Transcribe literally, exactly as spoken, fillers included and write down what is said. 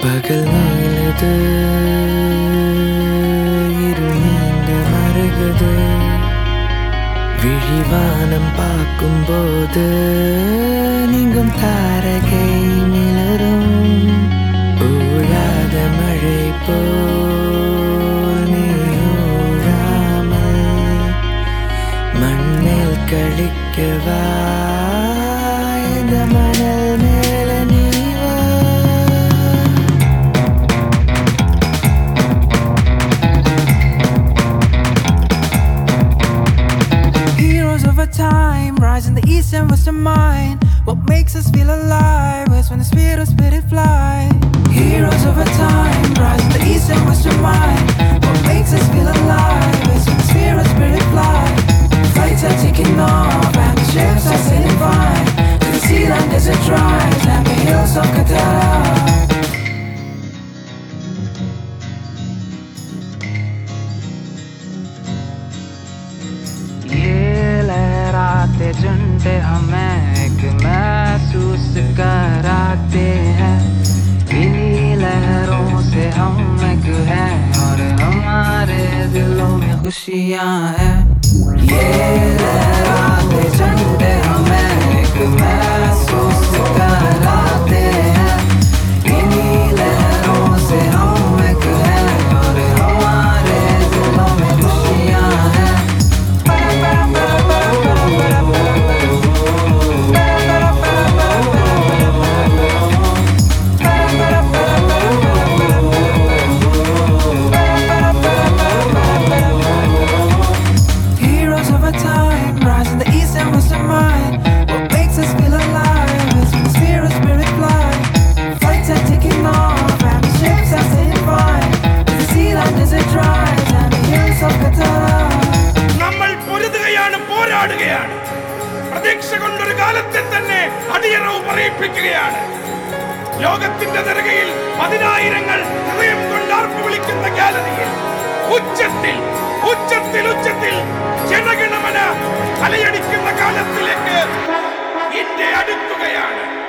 பகல் நீளது இருள் நீண்ட மருகுது விழிவானம் பார்க்கும்போது நீங்கும் தாரகை மிளரும் ஊழாத மழை போல் நீ ஊழாமல் மண்ணில் கழிக்கவா இந்த மணல் மேல நீ வா. Heroes over time, rise in the east and western mind. What makes us feel alive is when the spirit of spirit fly. Heroes over time, rise in the east and western mind. What makes us feel alive is when the spirit of spirit fly. Flights are taking off and the ships are sailing fine. To the sea land desert dries and the hills of Qatar. झुंडे हमें एक महसूस कराते हैं इन्हीं लहरों से हम एक हैं और हमारे दिलों में खुशियाँ हैं. ये लहराते झंडे हमें एक महसूस कराते हैं इन्हीं लहरों से हम एक हैं और हमारे दिलों में खुशियाँ हैं. പ്രതീക്ഷ കൊണ്ടൊരു കാലത്തെ തന്നെ അടിയറവ് പറയിപ്പിക്കുകയാണ്. ലോകത്തിന്റെ നെറുകയിൽ പതിനായിരങ്ങൾ ഹൃദയം കൊണ്ടാർപ്പ് വിളിക്കുന്ന ഗാലറിയിൽ ഉച്ചത്തിൽ ഉച്ചത്തിൽ ഉച്ചത്തിൽ ജനഗണമന അലയടിക്കുന്ന കാലത്തിലേക്ക് ഇന്ത്യ അടുക്കുകയാണ്.